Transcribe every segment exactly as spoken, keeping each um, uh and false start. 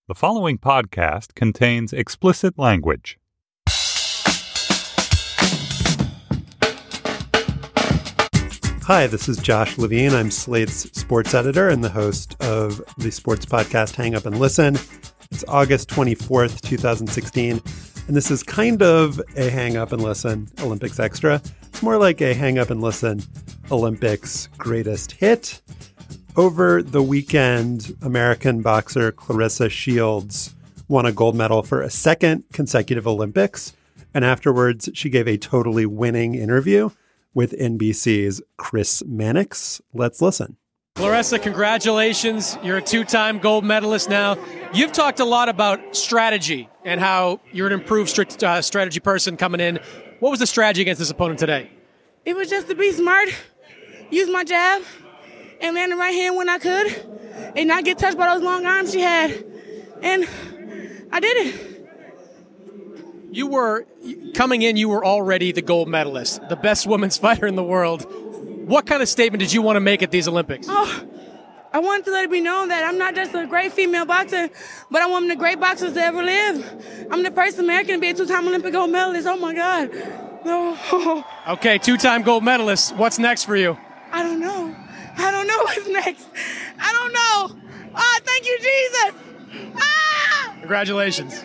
The following podcast contains explicit language. Hi, this is Josh Levine. I'm Slate's sports editor and the host of the sports podcast Hang Up and Listen. It's August twenty-fourth, twenty sixteen, and this is kind of a Hang Up and Listen Olympics Extra. It's more like a Hang Up and Listen Olympics Greatest Hit. Over the weekend, American boxer Claressa Shields won a gold medal for a second consecutive Olympics, and afterwards she gave a totally winning interview with N B C's Chris Mannix. Let's listen. Claressa, congratulations. You're a two-time gold medalist now. You've talked a lot about strategy and how you're an improved st- uh, strategy person coming in. What was the strategy against this opponent today? It was just to be smart, use my jab, and land the right hand when I could, and not get touched by those long arms she had. And I did it. You were, coming in, you were already the gold medalist, the best women's fighter in the world. What kind of statement did you want to make at these Olympics? Oh, I wanted to let it be known that I'm not just a great female boxer, but I'm one of the great boxers to ever live. I'm the first American to be a two-time Olympic gold medalist. Oh, my God. Oh. Okay, two-time gold medalist. What's next for you? I don't know. I don't know what's next. I don't know. Oh, thank you, Jesus. Ah! Congratulations.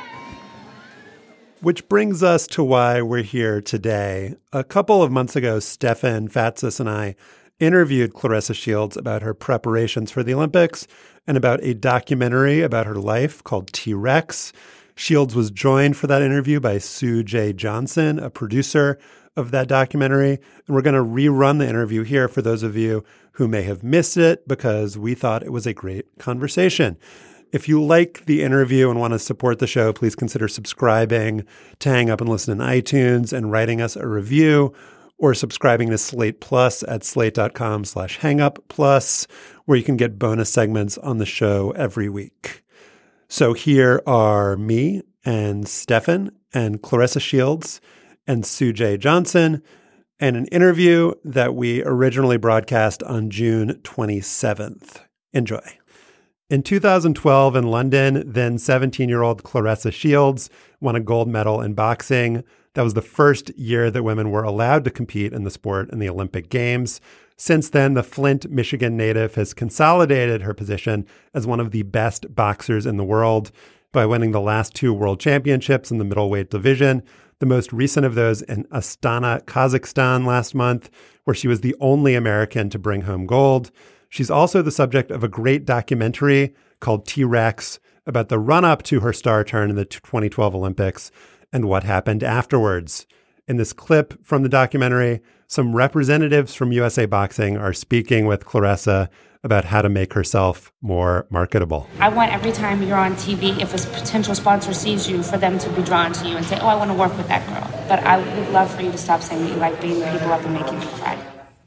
Which brings us to why we're here today. A couple of months ago, Stefan Fatsis and I interviewed Claressa Shields about her preparations for the Olympics and about a documentary about her life called T-Rex. Shields was joined for that interview by Sue J. Johnson, a producer of that documentary. And we're going to rerun the interview here for those of you who may have missed it because we thought it was a great conversation. If you like the interview and want to support the show, please consider subscribing to Hang Up and Listen in iTunes and writing us a review, or subscribing to Slate Plus at slate.com slash hangup plus, where you can get bonus segments on the show every week. So here are me and Stefan and Claressa Shields and Sue J. Johnson, and an interview that we originally broadcast on June twenty-seventh. Enjoy. In two thousand twelve in London, then seventeen-year-old Claressa Shields won a gold medal in boxing. That was the first year that women were allowed to compete in the sport in the Olympic Games. Since then, the Flint, Michigan native has consolidated her position as one of the best boxers in the world by winning the last two world championships in the middleweight division. The most recent of those in Astana, Kazakhstan last month, where she was the only American to bring home gold. She's also the subject of a great documentary called T-Rex about the run-up to her star turn in the twenty twelve Olympics and what happened afterwards. In this clip from the documentary, some representatives from U S A Boxing are speaking with Claressa about how to make herself more marketable. I want every time you're on T V, if a potential sponsor sees you, for them to be drawn to you and say, oh, I want to work with that girl. But I would love for you to stop saying that you like beating people up and making them cry.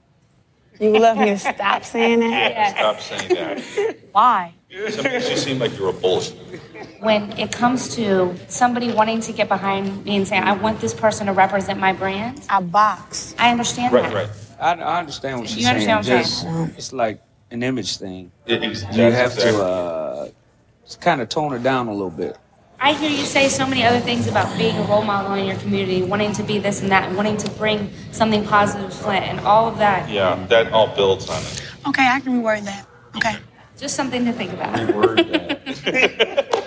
You would love me to stop saying that? Yes. Stop saying that. Why? It makes you seem like you're a bull. When it comes to somebody wanting to get behind me and saying, I want this person to represent my brand, I box. I understand Right, that. right. I, I understand what she's You understand saying. what I'm Just, it's like an image thing. It, it's, You have exactly. to uh, kind of tone it down a little bit. I hear you say so many other things about being a role model in your community, wanting to be this and that, wanting to bring something positive to Flint, and all of that. Yeah, that all builds on it. Okay, I can reword that. Okay. Just something to think about. Word that.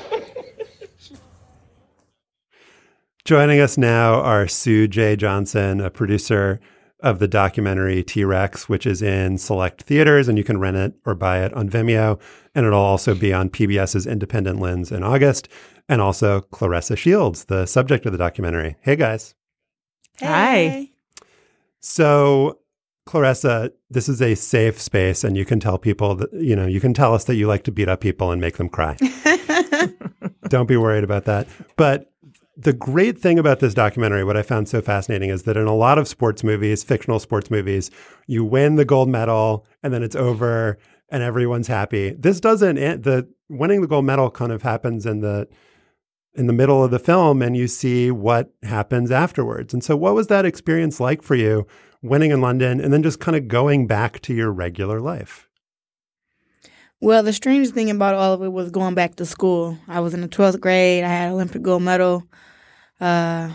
Joining us now are Sue J. Johnson, a producer of the documentary T-Rex, which is in select theaters, and you can rent it or buy it on Vimeo. And it'll also be on PBS's Independent Lens in August. And also Claressa Shields, the subject of the documentary. Hey, guys. Hey. So, Claressa, this is a safe space, and you can tell people that, you know, you can tell us that you like to beat up people and make them cry. Don't be worried about that. But the great thing about this documentary, what I found so fascinating, is that in a lot of sports movies, fictional sports movies, you win the gold medal and then it's over and everyone's happy. This doesn't. The winning the gold medal kind of happens in the in the middle of the film, and you see what happens afterwards. And so, what was that experience like for you, winning in London and then just kind of going back to your regular life? Well, the strangest thing about all of it was going back to school. I was in the twelfth grade. I had an Olympic gold medal. Uh,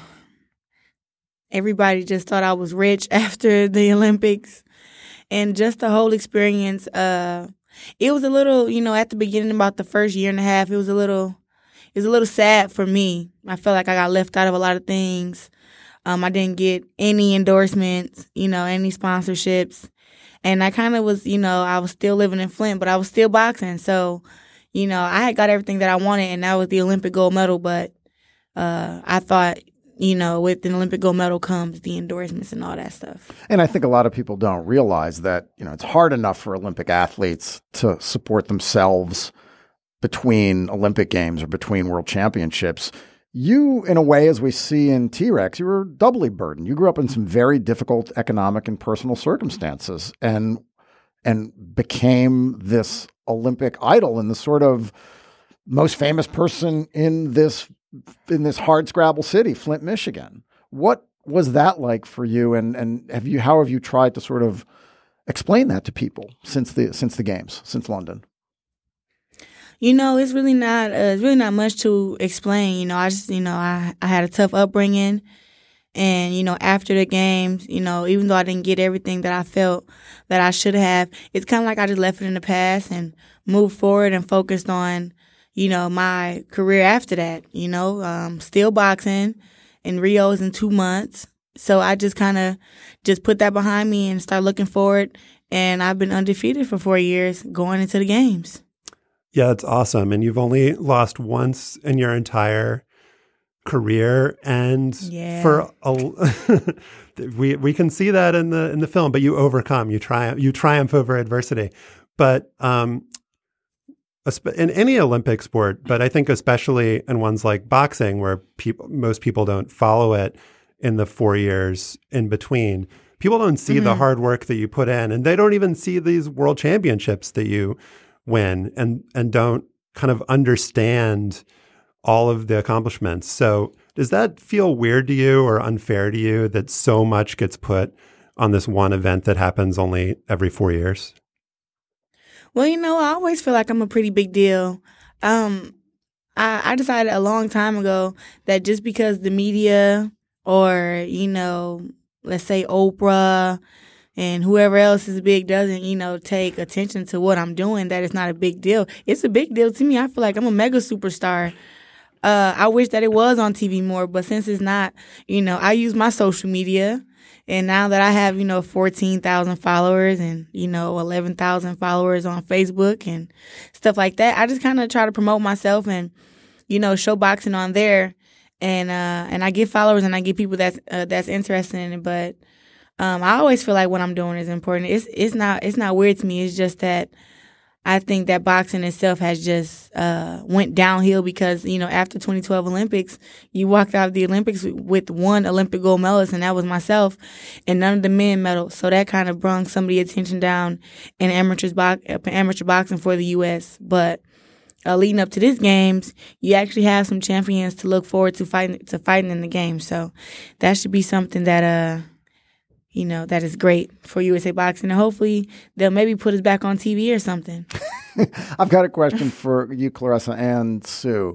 everybody just thought I was rich after the Olympics. And just the whole experience, uh, it was a little, you know, at the beginning, about the first year and a half, it was a little, it was a little sad for me. I felt like I got left out of a lot of things. Um, I didn't get any endorsements, you know, any sponsorships. And I kind of was, you know, I was still living in Flint, but I was still boxing. So, you know, I had got everything that I wanted, and that was the Olympic gold medal. But uh, I thought, you know, with an Olympic gold medal comes the endorsements and all that stuff. And I think a lot of people don't realize that, you know, it's hard enough for Olympic athletes to support themselves between Olympic Games or between World Championships. You, in a way, as we see in T-Rex, you were doubly burdened. You grew up in some very difficult economic and personal circumstances and and became this Olympic idol and the sort of most famous person in this in this hardscrabble city, Flint, Michigan. What was that like for you? And and have you how have you tried to sort of explain that to people since the since the games, since London? You know, it's really not uh, it's really not much to explain. You know, I just you know I I had a tough upbringing, and you know after the games, you know even though I didn't get everything that I felt that I should have, it's kind of like I just left it in the past and moved forward and focused on you know my career after that. You know, um, still boxing, and Rio's in two months, so I just kind of just put that behind me and start looking forward. And I've been undefeated for four years going into the games. Yeah, it's awesome. And you've only lost once in your entire career. And yeah. for a, we we can see that in the in the film, but you overcome, you triumph, you triumph over adversity. But um, in any Olympic sport, but I think especially in ones like boxing, where people most people don't follow it in the four years in between, people don't see mm-hmm. the hard work that you put in, and they don't even see these world championships that you win and and don't kind of understand all of the accomplishments. So does that feel weird to you or unfair to you that so much gets put on this one event that happens only every four years? Well, you know, I always feel like I'm a pretty big deal. Um, I, I decided a long time ago that just because the media or, you know, let's say Oprah and whoever else is big doesn't, you know, take attention to what I'm doing, that it's not a big deal. It's a big deal to me. I feel like I'm a mega superstar. Uh, I wish that it was on T V more, but since it's not, you know, I use my social media. And now that I have, you know, fourteen thousand followers and, you know, eleven thousand followers on Facebook and stuff like that, I just kind of try to promote myself and, you know, show boxing on there. And uh, and I get followers and I get people that's uh, that's interested in it, but Um, I always feel like what I'm doing is important. It's it's not it's not weird to me. It's just that I think that boxing itself has just uh, went downhill because, you know, after twenty twelve Olympics, you walked out of the Olympics with one Olympic gold medalist, and that was myself, and none of the men medals. So that kind of brought some of the attention down in amateurs bo- amateur boxing for the U S. But uh, leading up to these games, you actually have some champions to look forward to fighting to fighting in the game. So that should be something that uh. you know, that is great for U S A Boxing. And hopefully they'll maybe put us back on T V or something. I've got a question for you, Claressa and Sue.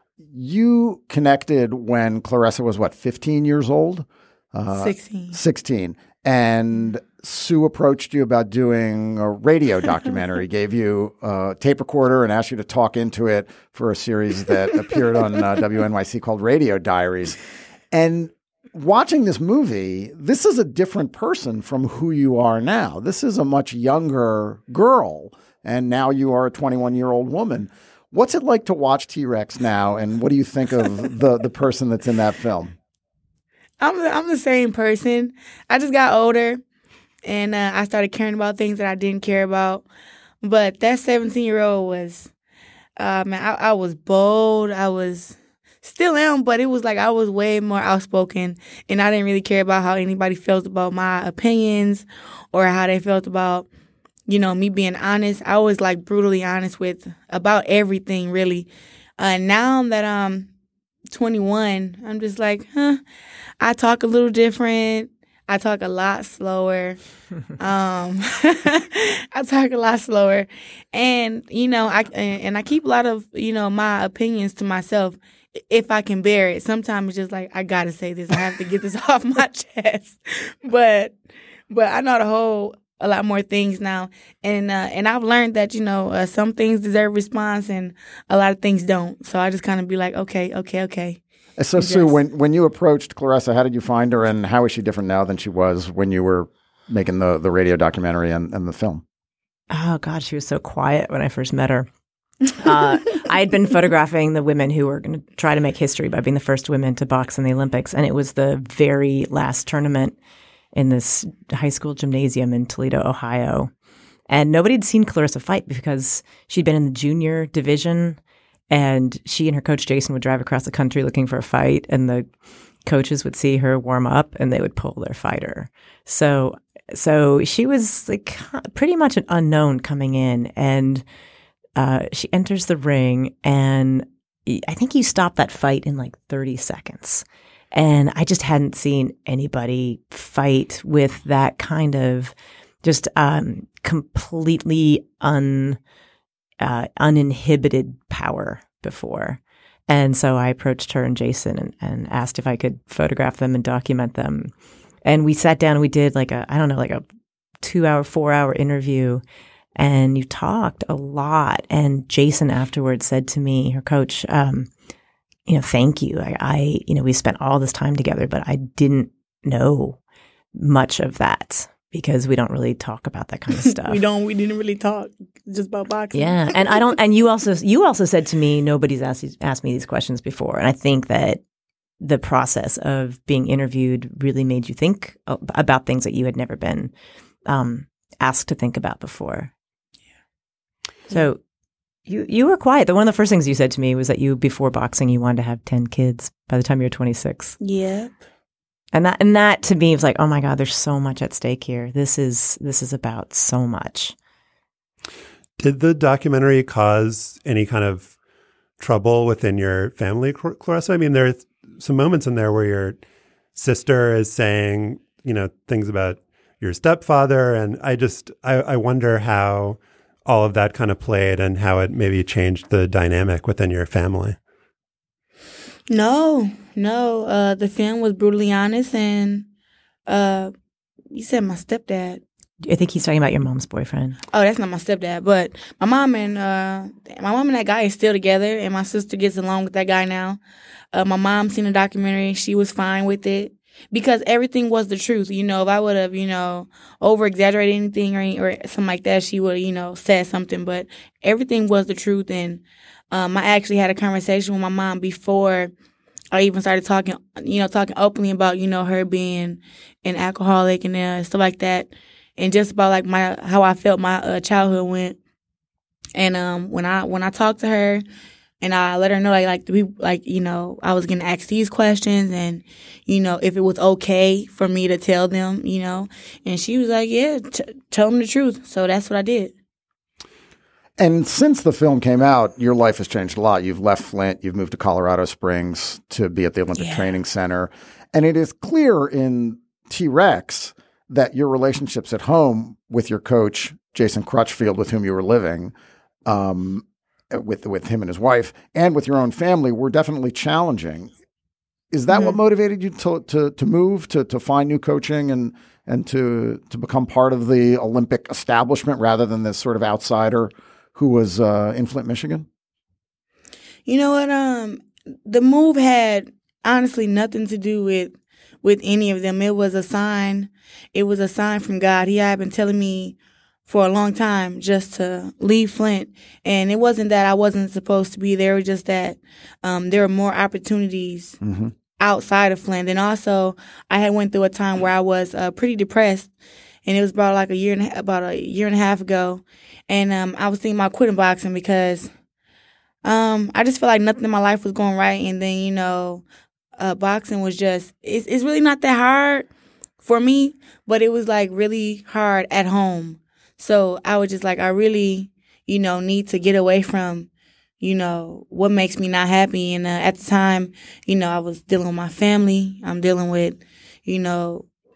You connected when Claressa was, what, fifteen years old? Uh, sixteen. sixteen. And Sue approached you about doing a radio documentary, gave you a tape recorder and asked you to talk into it for a series that appeared on uh, W N Y C called Radio Diaries. And watching this movie, this is a different person from who you are now. This is a much younger girl, and now you are a twenty-one-year-old woman. What's it like to watch T-Rex now, and what do you think of the, the person that's in that film? I'm the, I'm the same person. I just got older, and uh, I started caring about things that I didn't care about. But that seventeen-year-old was, uh, man, I, I was bold. I was... Still am, but it was like I was way more outspoken, and I didn't really care about how anybody felt about my opinions or how they felt about, you know, me being honest. I was like brutally honest with about everything, really. Uh, now that I'm twenty-one, I'm just like, huh, I talk a little different. I talk a lot slower. um, I talk a lot slower, and you know, I and I keep a lot of you know my opinions to myself if I can bear it. Sometimes it's just like I gotta say this. I have to get this off my chest. But but I know how to hold a lot more things now, and uh, and I've learned that you know uh, some things deserve response and a lot of things don't. So I just kind of be like, okay, okay, okay. So, And Sue, just- when, when you approached Claressa, how did you find her, and how is she different now than she was when you were making the, the radio documentary and, and the film? Oh, God, she was so quiet when I first met her. Uh, I had been photographing the women who were going to try to make history by being the first women to box in the Olympics, and it was the very last tournament in this high school gymnasium in Toledo, Ohio. And nobody had seen Claressa fight because she'd been in the junior division. And she and her coach, Jason, would drive across the country looking for a fight, and the coaches would see her warm up, and they would pull their fighter. So so she was like pretty much an unknown coming in, and uh, she enters the ring, and I think you stopped that fight in like thirty seconds. And I just hadn't seen anybody fight with that kind of just um, completely un. Uh, uninhibited power before. And so I approached her and Jason and, and asked if I could photograph them and document them. And we sat down and we did like a, I don't know, like a two hour, four hour interview. And you talked a lot. And Jason afterwards said to me, her coach, um, you know, thank you. I, I, you know, we spent all this time together, but I didn't know much of that. Because we don't really talk about that kind of stuff. we don't. We didn't really talk just about boxing. Yeah, and I don't. And you also you also said to me, nobody's asked asked me these questions before, and I think that the process of being interviewed really made you think about things that you had never been um, asked to think about before. Yeah. So you you were quiet. One of the first things you said to me was that you, before boxing, you wanted to have ten kids by the time you were twenty-six. Yeah. And that, and that to me was like, oh my God, there's so much at stake here. This is, this is about so much. Did the documentary cause any kind of trouble within your family, Claressa? I mean, there are some moments in there where your sister is saying, you know, things about your stepfather. And I just, I, I wonder how all of that kind of played and how it maybe changed the dynamic within your family. No, no. Uh, the film was brutally honest, and uh, you said my stepdad. I think he's talking about your mom's boyfriend. Oh, that's not my stepdad, but my mom and uh, my mom and that guy is still together, and my sister gets along with that guy now. Uh, my mom seen the documentary; she was fine with it because everything was the truth. You know, if I would have, you know, over exaggerated anything or or something like that, she would, you know, said something. But everything was the truth, and um, I actually had a conversation with my mom before I even started talking, you know, talking openly about, you know, her being an alcoholic and uh, stuff like that. And just about like my how I felt my uh, childhood went, and um when I when I talked to her, and I let her know like like we like you know I was gonna ask these questions, and you know if it was okay for me to tell them, you know, and she was like, yeah, t- tell them the truth. So that's what I did. And since the film came out, your life has changed a lot. You've left Flint, you've moved to Colorado Springs to be at the Olympic Yeah. Training Center, and it is clear in T-Rex that your relationships at home with your coach, Jason Crutchfield, with whom you were living, um, with with him and his wife, and with your own family were definitely challenging. Is that Mm-hmm. what motivated you to to to move, to to find new coaching and and to to become part of the Olympic establishment rather than this sort of outsider who was uh, in Flint, Michigan? You know what? Um, the move had honestly nothing to do with with any of them. It was a sign. It was a sign from God. He had been telling me for a long time just to leave Flint, and it wasn't that I wasn't supposed to be there. It was just that um, there were more opportunities Mm-hmm. outside of Flint. And also, I had went through a time where I was uh, pretty depressed, and it was about like a year and a, about a year and a half ago, and um, I was thinking about quitting boxing because um, I just felt like nothing in my life was going right, and then you know. Uh, boxing was just, it's, it's really not that hard for me, but it was like really hard at home. So I was just like, I really, you know, need to get away from, you know, what makes me not happy. And uh, at the time, you know, I was dealing with my family. I'm dealing with, you know,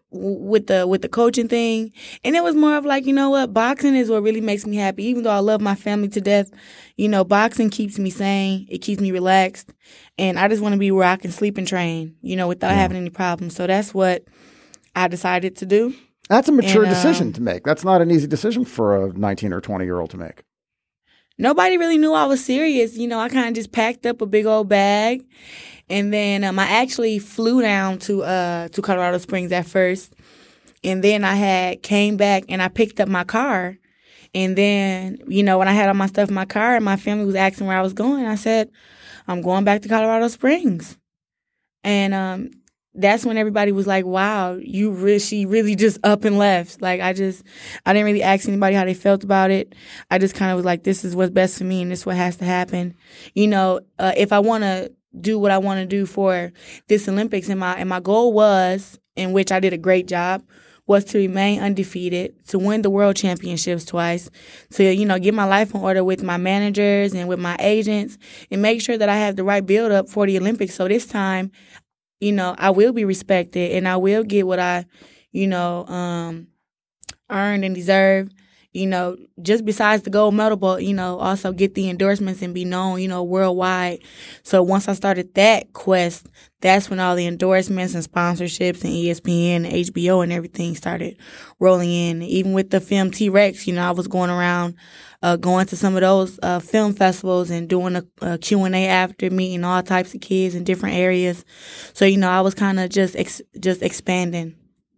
w- with the with the coaching thing. And it was more of like, you know what, boxing is what really makes me happy. Even though I love my family to death, you know, boxing keeps me sane. It keeps me relaxed. And I just want to be where I can sleep and train, you know, without Yeah. having any problems. So that's what I decided to do. That's a mature And, decision um, to make. That's not an easy decision for a nineteen or twenty year old to make. Nobody really knew I was serious. You know, I kind of just packed up a big old bag. And then um, I actually flew down to uh, to Colorado Springs at first. And then I had came back and I picked up my car. And then, you know, when I had all my stuff in my car and my family was asking where I was going, I said, I'm going back to Colorado Springs. And um, that's when everybody was like, wow, you re- she really just up and left. Like, I just, I didn't really ask anybody how they felt about it. I just kind of was like, this is what's best for me and this is what has to happen. You know, uh, if I want to do what I want to do for this Olympics, and my, and my goal was, in which I did a great job, was to remain undefeated, to win the world championships twice, to, you know, get my life in order with my managers and with my agents and make sure that I have the right build up for the Olympics. So this time, you know, I will be respected and I will get what I, you know, um, earned and deserve. You know, just besides the gold medal, but, you know, also get the endorsements and be known, you know, worldwide. So once I started that quest, that's when all the endorsements and sponsorships and E S P N and H B O and everything started rolling in. Even with the film T-Rex, you know, I was going around, uh, going to some of those uh, film festivals and doing a, a Q and A after, meeting all types of kids in different areas. So, you know, I was kind of just ex- just expanding.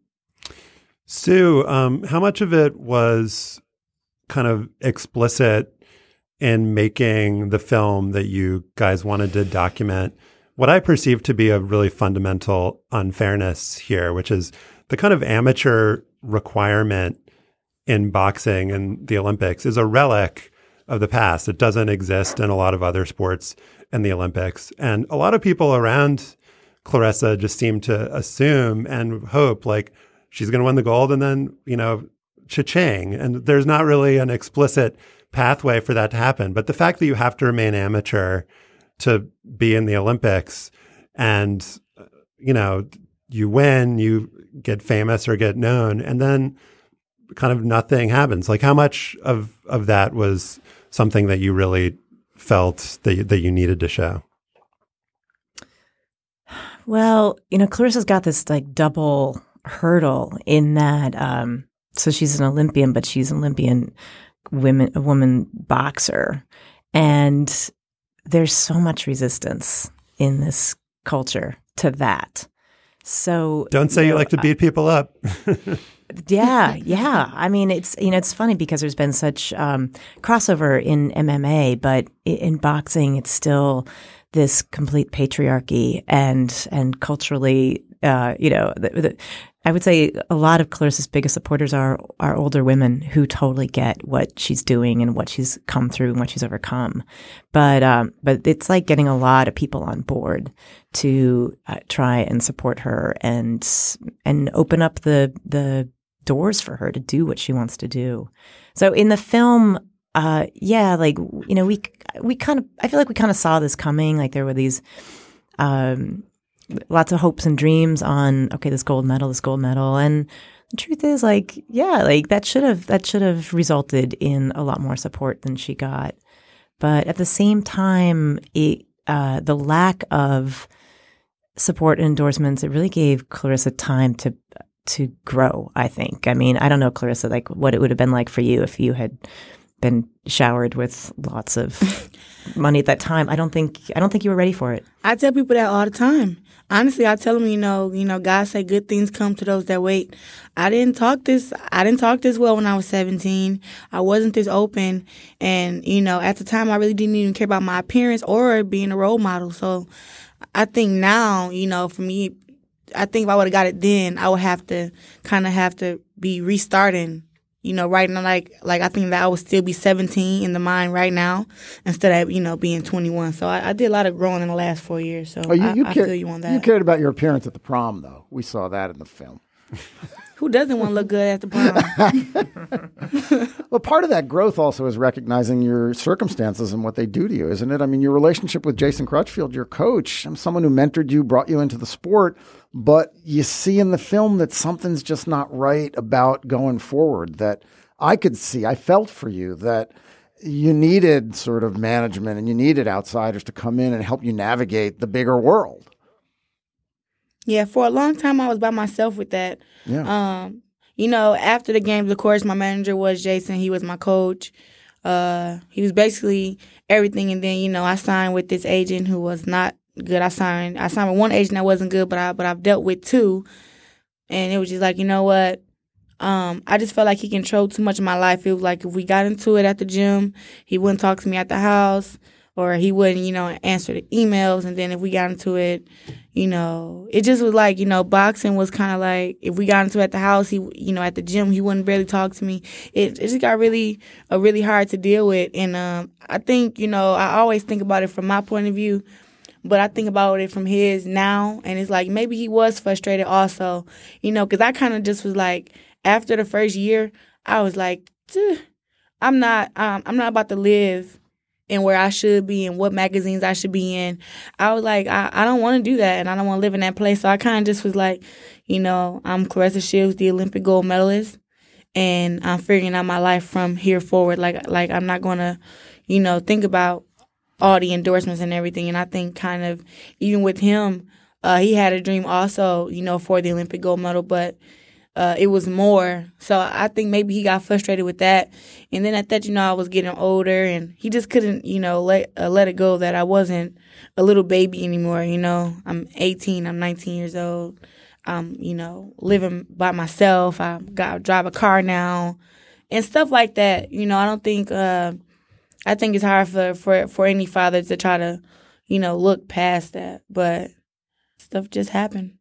Sue, um, how much of it was kind of explicit in making the film that you guys wanted to document what I perceive to be a really fundamental unfairness here, which is the kind of amateur requirement in boxing and the Olympics is a relic of the past. It doesn't exist in a lot of other sports in the Olympics. And a lot of people around Claressa just seem to assume and hope like she's going to win the gold and then, you know, cha-ching. And there's not really an explicit pathway for that to happen. But the fact that you have to remain amateur to be in the Olympics and, you know, you win, you get famous or get known, and then kind of nothing happens. Like how much of, of that was something that you really felt that you, that you needed to show? Well, you know, Claressa's got this like double hurdle in that, um, so she's an Olympian, but she's an Olympian women, a woman boxer. And there's so much resistance in this culture to that. So don't say you, know, you like to beat people up. Yeah, yeah. I mean, it's, you know, it's funny because there's been such um, crossover in M M A, but in boxing, it's still this complete patriarchy and and culturally, uh, you know, the, the, I would say a lot of Claressa's biggest supporters are are older women who totally get what she's doing and what she's come through and what she's overcome. But um, but it's like getting a lot of people on board to uh, try and support her and and open up the the doors for her to do what she wants to do. So in the film, uh, yeah, like, you know, we we kind of I feel like we kind of saw this coming. Like there were these. Um, Lots of hopes and dreams on, okay, this gold medal, this gold medal. And the truth is, like, yeah, like that should have that should have resulted in a lot more support than she got. But at the same time, it, uh, the lack of support and endorsements, it really gave Claressa time to to grow, I think. I mean, I don't know, Claressa, like what it would have been like for you if you had been showered with lots of money at that time. I don't think I don't think you were ready for it. I tell people that all the time. Honestly, I tell them, you know, you know, God say good things come to those that wait. I didn't talk this, I didn't talk this well when I was seventeen. I wasn't this open. And, you know, at the time, I really didn't even care about my appearance or being a role model. So I think now, you know, for me, I think if I would have got it then, I would have to kind of have to be restarting. You know, right now, like, like I think that I would still be seventeen in the mind right now instead of, you know, being twenty-one. So I, I did a lot of growing in the last four years. So oh, you, you I, cared, I feel you on that. You cared about your appearance at the prom, though. We saw that in the film. Who doesn't want to look good at the prom? Well, part of that growth also is recognizing your circumstances and what they do to you, isn't it? I mean, your relationship with Jason Crutchfield, your coach, someone who mentored you, brought you into the sport, but you see in the film that something's just not right about going forward, that I could see, I felt for you, that you needed sort of management and you needed outsiders to come in and help you navigate the bigger world. Yeah, for a long time I was by myself with that. Yeah. Um, you know, after the games, of course, my manager was Jason. He was my coach. Uh, he was basically everything. And then, you know, I signed with this agent who was not good. I signed I signed with one agent that wasn't good, but I but I've dealt with two. And it was just like, you know what? Um, I just felt like he controlled too much of my life. It was like if we got into it at the gym, he wouldn't talk to me at the house. Or he wouldn't, you know, answer the emails. And then if we got into it, you know, it just was like, you know, boxing was kind of like, if we got into it at the house, he, you know, at the gym, he wouldn't barely talk to me. It, it just got really, uh, really hard to deal with. And um, I think, you know, I always think about it from my point of view, but I think about it from his now. And it's like, maybe he was frustrated also, you know, because I kind of just was like, after the first year, I was like, I'm not, um, I'm not about to live and where I should be and what magazines I should be in. I was like, I, I don't want to do that, and I don't want to live in that place. So I kind of just was like, you know, I'm Claressa Shields, the Olympic gold medalist, and I'm figuring out my life from here forward. Like, like I'm not going to, you know, think about all the endorsements and everything. And I think kind of even with him, uh, he had a dream also, you know, for the Olympic gold medal, but Uh, it was more. So I think maybe he got frustrated with that. And then at that, you know, I was getting older and he just couldn't, you know, let uh, let it go that I wasn't a little baby anymore, you know. I'm eighteen, I'm nineteen years old. I'm, you know, living by myself. I got to drive a car now and stuff like that. You know, I don't think, uh, I think it's hard for, for, for any father to try to, you know, look past that. But stuff just happened.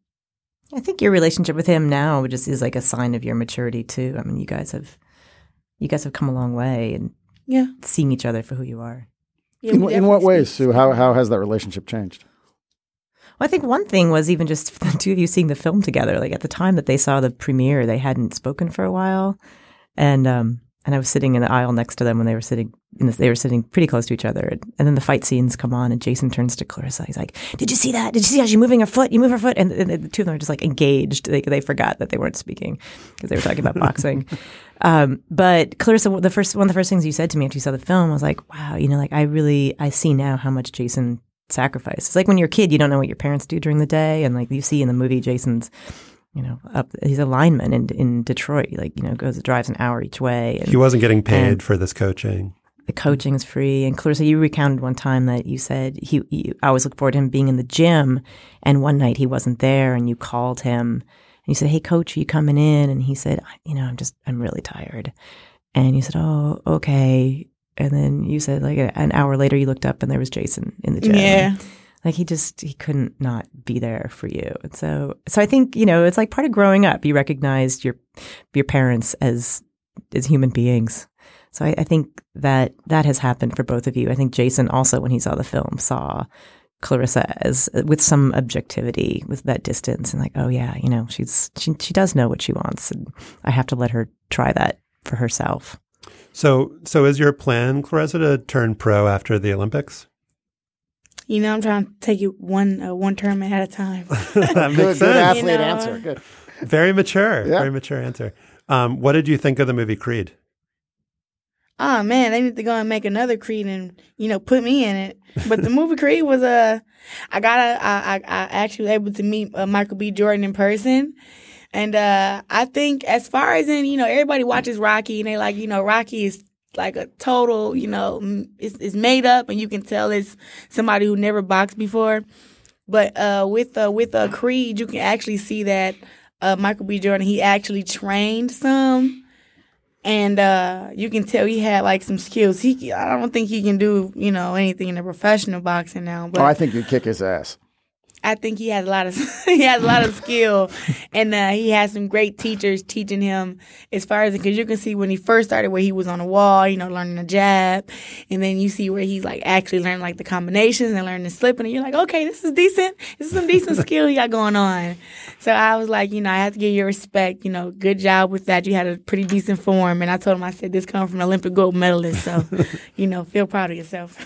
I think your relationship with him now just is like a sign of your maturity too. I mean, you guys have, you guys have come a long way and yeah, seeing each other for who you are. Yeah, in, in what ways, Sue? How how has that relationship changed? Well, I think one thing was even just the two of you seeing the film together. Like at the time that they saw the premiere, they hadn't spoken for a while, and um, and I was sitting in the aisle next to them when they were sitting. In this, they were sitting pretty close to each other, and, and then the fight scenes come on, and Jason turns to Claressa. He's like, "Did you see that? Did you see how she's moving her foot? You move her foot." And, and the two of them are just like engaged. They they forgot that they weren't speaking because they were talking about boxing. Um, but Claressa, the first one of the first things you said to me after you saw the film was like, "Wow, you know, like I really I see now how much Jason sacrificed." It's like when you're a kid, you don't know what your parents do during the day, and like you see in the movie, Jason's. You know, up he's a lineman in in Detroit. Like you know, goes drives an hour each way. And, he wasn't getting paid for this coaching. The coaching is free. And Claressa, you recounted one time that you said he, he I always look forward to him being in the gym, and one night he wasn't there, and you called him and you said, "Hey, coach, are you coming in?" And he said, "You know, I'm just I'm really tired." And you said, "Oh, okay." And then you said, like an hour later, you looked up and there was Jason in the gym. Yeah. Like he just, he couldn't not be there for you. And so, so I think, you know, it's like part of growing up. You recognized your, your parents as, as human beings. So I, I think that that has happened for both of you. I think Jason also, when he saw the film, saw Claressa as with some objectivity, with that distance, and like, oh yeah, you know, she's she she does know what she wants, and I have to let her try that for herself. So, so is your plan, Claressa, to turn pro after the Olympics? You know, I'm trying to take it one uh, one tournament at a time. That makes good, sense. good athlete You know? answer. Good. Very mature. Yeah. Very mature answer. Um, what did you think of the movie Creed? Oh man, they need to go and make another Creed and you know put me in it. But the movie Creed was a, uh, I got a, I, I, I actually was able to meet uh, Michael B. Jordan in person, and uh, I think as far as in you know everybody watches Rocky and they like you know Rocky is like a total you know it's, it's made up and you can tell it's somebody who never boxed before. But uh, with uh, with uh, Creed, you can actually see that uh, Michael B. Jordan he actually trained some. And uh, you can tell he had like some skills. He, I don't think he can do, you know, anything in the professional boxing now. But Oh, I think you'd kick his ass. I think he has a lot of he has a lot of skill, and uh, he has some great teachers teaching him as far as because you can see when he first started where he was on the wall, you know, learning the jab, and then you see where he's like actually learning like the combinations and learning the slipping, and you're like, okay, this is decent. This is some decent skill he got going on. So I was like, you know, I have to give you respect. You know, good job with that. You had a pretty decent form, and I told him, I said, this comes from an Olympic gold medalist, so you know, feel proud of yourself.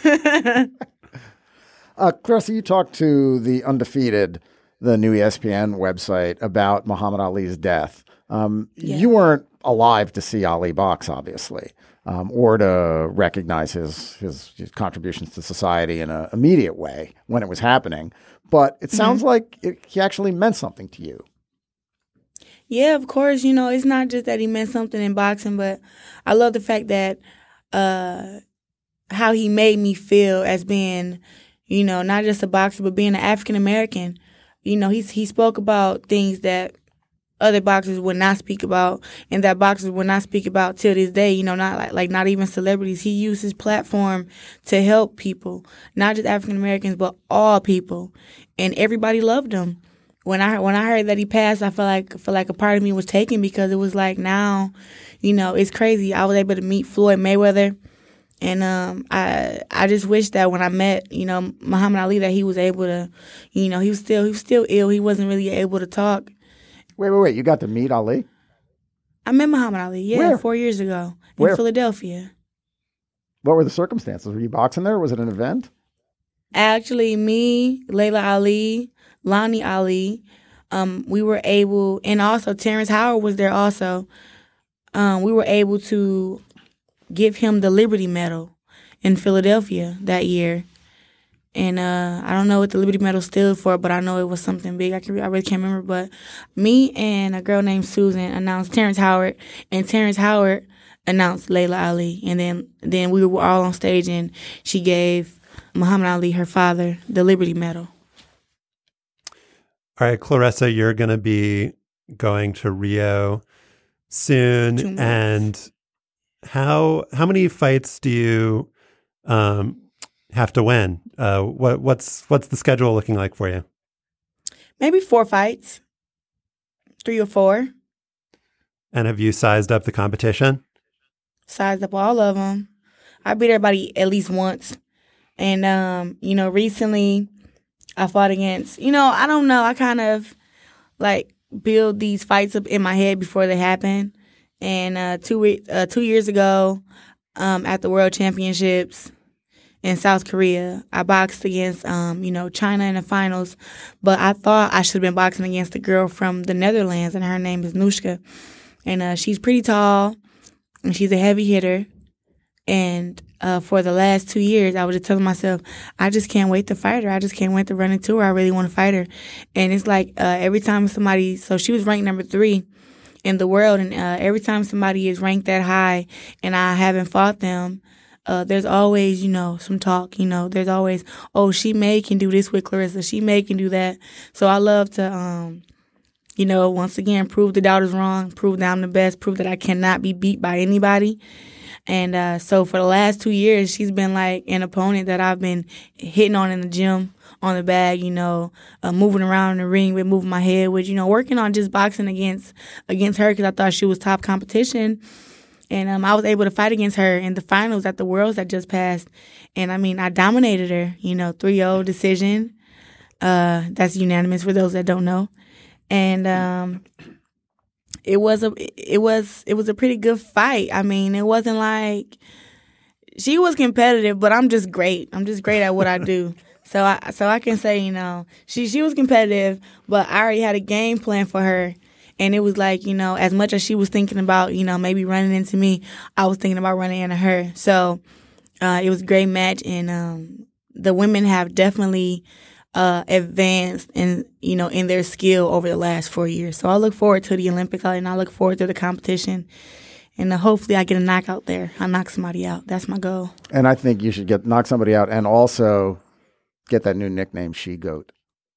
Uh, Claressa, you talked to the Undefeated, the new E S P N website, about Muhammad Ali's death. Um, Yeah. You weren't alive to see Ali box, obviously, um, or to recognize his, his his contributions to society in an immediate way when it was happening. But it sounds Mm-hmm. like it, he actually meant something to you. Yeah, of course. You know, it's not just that he meant something in boxing, but I love the fact that uh, how he made me feel as being, you know, not just a boxer, but being an African American. You know, he's he spoke about things that other boxers would not speak about, and that boxers would not speak about till this day. You know, not like like not even celebrities. He used his platform to help people, not just African Americans, but all people, and everybody loved him. When I when I heard that he passed, I felt like felt like a part of me was taken because it was like now, you know, it's crazy. I was able to meet Floyd Mayweather. And um, I I just wish that when I met, you know, Muhammad Ali, that he was able to, you know, he was still he was still ill. He wasn't really able to talk. Wait, wait, wait. You got to meet Ali? I met Muhammad Ali, yeah, Where? four years ago in Where? Philadelphia. What were the circumstances? Were you boxing there? Was it an event? Actually, me, Layla Ali, Lonnie Ali, um, we were able, and also Terrence Howard was there also. Um, we were able to give him the Liberty Medal in Philadelphia that year. And uh, I don't know what the Liberty Medal stood for, but I know it was something big. I can I really can't remember. But me and a girl named Susan announced Terrence Howard, and Terrence Howard announced Layla Ali. And then, then we were all on stage, and she gave Muhammad Ali, her father, the Liberty Medal. All right, Claressa, you're going to be going to Rio soon. Two months. And how how many fights do you um, have to win? Uh, what what's what's the schedule looking like for you? Maybe four fights, three or four. And have you sized up the competition? Sized up all of them. I beat everybody at least once. And, um, you know, recently I fought against, you know, I don't know. I kind of like build these fights up in my head before they happen. And uh, two uh, two years ago, um, at the World Championships in South Korea, I boxed against, um, you know, China in the finals. But I thought I should have been boxing against a girl from the Netherlands, and her name is Nushka. And uh, she's pretty tall, and she's a heavy hitter. And uh, for the last two years, I was just telling myself, I just can't wait to fight her. I just can't wait to run into her. I really want to fight her. And it's like uh, every time somebody, so she was ranked number three in the world, and uh, every time somebody is ranked that high and I haven't fought them, uh, there's always, you know, some talk, you know, there's always, oh, she may can do this with Claressa. She may can do that. So I love to, um, you know, once again, prove the doubters wrong, prove that I'm the best, prove that I cannot be beat by anybody. And uh, so for the last two years, she's been like an opponent that I've been hitting on in the gym, on the bag, you know, uh, moving around in the ring with, moving my head with, you know, working on just boxing against against her because I thought she was top competition. And um, I was able to fight against her in the finals at the Worlds that just passed. And, I mean, I dominated her, you know, three oh decision. Uh, that's unanimous for those that don't know. And um, it was a it was it was a pretty good fight. I mean, it wasn't like she was competitive, but I'm just great. I'm just great at what I do. So I so I can say, you know, she she was competitive, but I already had a game plan for her. And it was like, you know, as much as she was thinking about, you know, maybe running into me, I was thinking about running into her. So uh, it was a great match, and um, the women have definitely uh, advanced in, you know, in their skill over the last four years. So I look forward to the Olympics, and I look forward to the competition. And uh, hopefully I get a knockout there. I knock somebody out. That's my goal. And I think you should get knock somebody out and also get that new nickname, She Goat.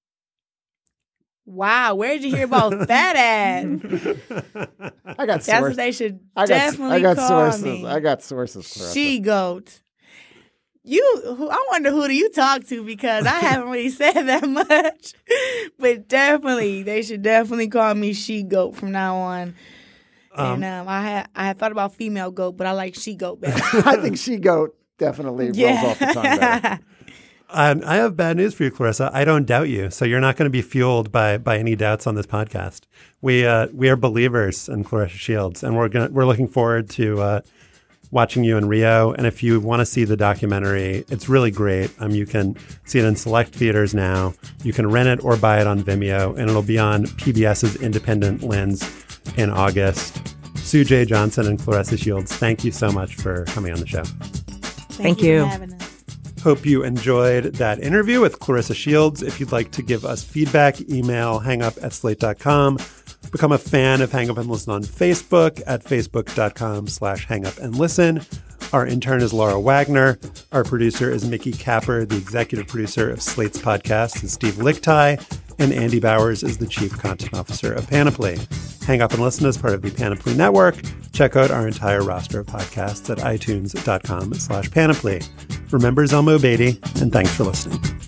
Wow, where'd you hear about that at? I got That's sources. what they should I got, definitely I got call sources. me. I got sources, Claressa. She goat. You, who, I wonder who do you talk to because I haven't really said that much. But definitely, they should definitely call me she goat from now on. Um, and um, I had I had thought about female goat, but I like she goat better. I think she goat definitely rolls Yeah. off the tongue better. Um, I have bad news for you, Clarissa. I don't doubt you, so you're not going to be fueled by by any doubts on this podcast. We uh, we are believers in Clarissa Shields, and we're gonna we're looking forward to uh, watching you in Rio. And if you want to see the documentary, it's really great. Um, you can see it in select theaters now. You can rent it or buy it on Vimeo, and it'll be on PBS's Independent Lens in August. Sue J. Johnson and Clarissa Shields, thank you so much for coming on the show. Thank, Thank you. you. For having us. Hope you enjoyed that interview with Clarissa Shields. If you'd like to give us feedback, email hangup at slate dot com. Become a fan of Hang Up and Listen on Facebook at facebook.com slash hangup and listen. Our intern is Laura Wagner. Our producer is Mickey Capper. The executive producer of Slate's podcast is Steve Lickteig. And Andy Bowers is the chief content officer of Panoply. Hang Up and Listen is part of the Panoply Network. Check out our entire roster of podcasts at itunes.com slash panoply. Remember Zelmo Beatty, and thanks for listening.